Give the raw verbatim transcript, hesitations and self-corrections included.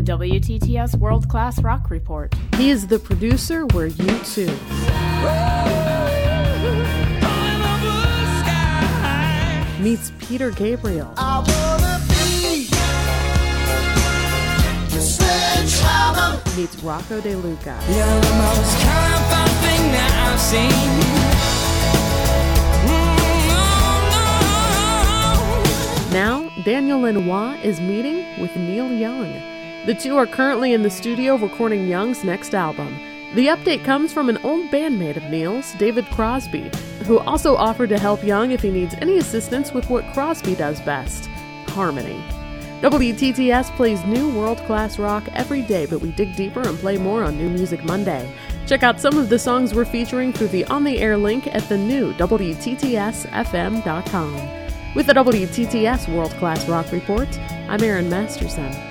W T T S World Class Rock Report. He is the producer, we're U two. Meets Peter Gabriel. I wanna be the sledgehammer. Meets Rocco De Luca. You're the most colorful thing that I've seen. Now, Daniel Lanois is meeting with Neil Young. The two are currently in the studio recording Young's next album. The update comes from an old bandmate of Neil's, David Crosby, who also offered to help Young if he needs any assistance with what Crosby does best, harmony. W T T S plays new world-class rock every day, but we dig deeper and play more on New Music Monday. Check out some of the songs we're featuring through the On The Air link at the new W T T S F M dot com. With the W T T S World Class Rock Report, I'm Erin Masterson.